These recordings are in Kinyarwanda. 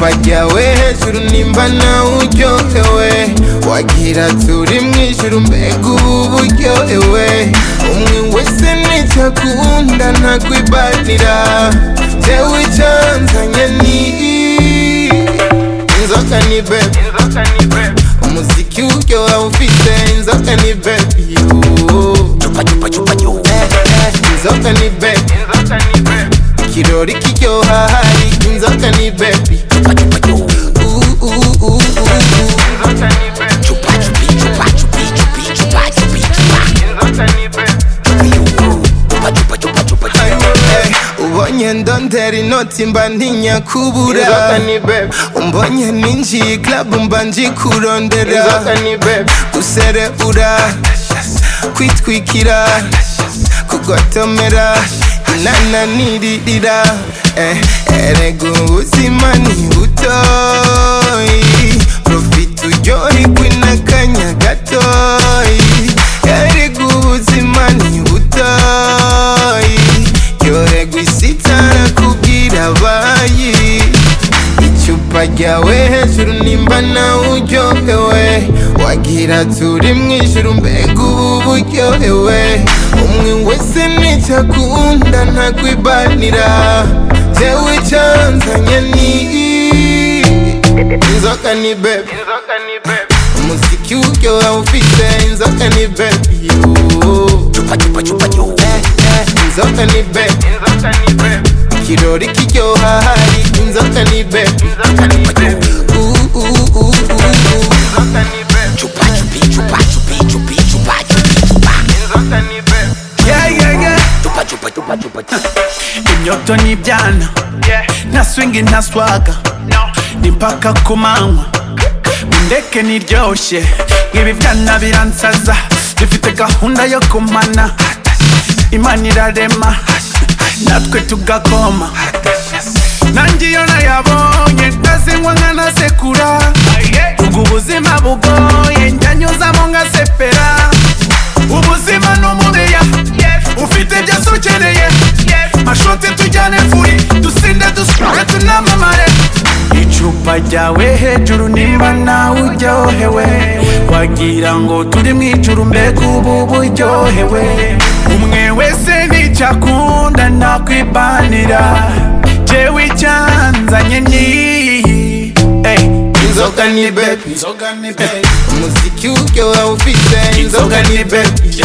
icupa ryawe hejuru nimba nawe uryohewe wagira turi mwijuru mbega ubu buryohewe umwe wese nicyo akunda ntakwibanira jewe icanzanye ni inzoka ni baby umuziki uryoha ufite inzoka ni baby inzoka ni baby ikirori kiryoha hari inzoka ni baby ubonye ndondera inoti mba ntinya kubura umbonye ninjiye club mba njikurondera guserebura kwitwikira kugotomera inananiririra erega ubuzima ni butoyi profite uryoherwe n'akanya gatoyi erega ubuzima ni butoyi ryoherwa isi itarakubwira abayi icupa ryawe hejuru nimba nawe uryohewe wagira turi mwijuru mbega ubu buryohewe umwe wese nicyo akunda ntakwibanira jewe icanzanye ni inzoka ni baby umuziki uryoha ufite inzoka ni baby inzoka ni baby ikirori kiryoha hari inzoka ni baby imyoto n'ibyana nta swingi nta swaga ni mpaka ku manywa ndeke niryoshye nk'ibi byana biransaza bifite gahunda yo kumana imana irarema natwe tugakoma nanjye iyo nayabonye ndazinywa nkanasekura ubwo ubuzima bugoye njyanyuzamo ngasepera ubuzima n'umureya ufite byose ukeneye mashote tujyane furi dusinde dusure tunamamare icupa ryawe hejuru nimba nawe uryohewe wagira ngo turi mwijuru mbega ubu buryohewe umwe wese nicyo akunda ntakwibanira jewe icyanzanye ni inzoka ni baby umuziki uryoha ufite inzoka ni baby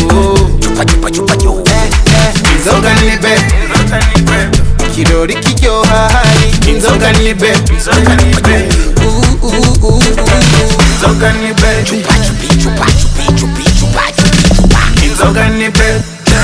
inzoka ni baby ikirori kiryoha hari inzoka ni baby inzoka ni baby inzoka ni baby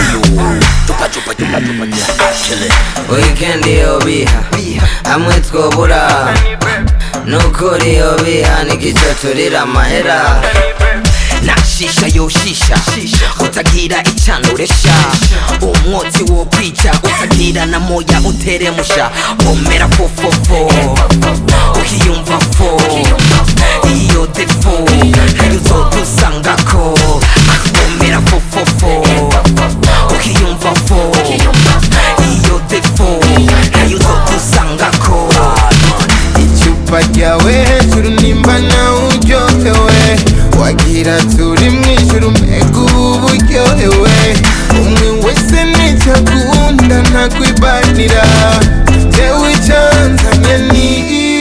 weekend yo biha hamwe twobura nukuri yo biha nigico turira amahera nashisha yoshisha utagira icanuresha umwotsi wo kwica utagira na moya uteremusha omera fofofo ukiyumva fo iyo defo nayo uzodusangako omera fofofo ukiyumva fo iyo defo nayo uzodusangako icupa ryawe hejuru nimba nawe uryohewe wagira turi mwijuru mbega ubu buryohewe umwe wese nicyo akunda ntakwibanira jewe icanzanye ni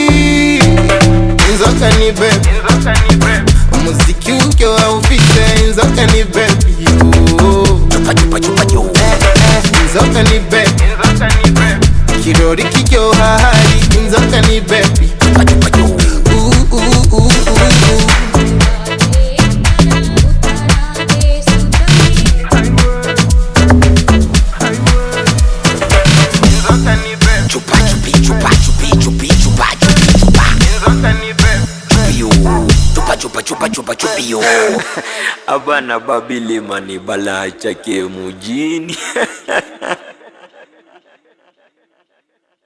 inzoka ni baby umuziki uryoha ufite inzoka ni baby inzoka ni baby ikirori kiryoha hari inzoka ni baby Abana Babilima ni balaa chake mujini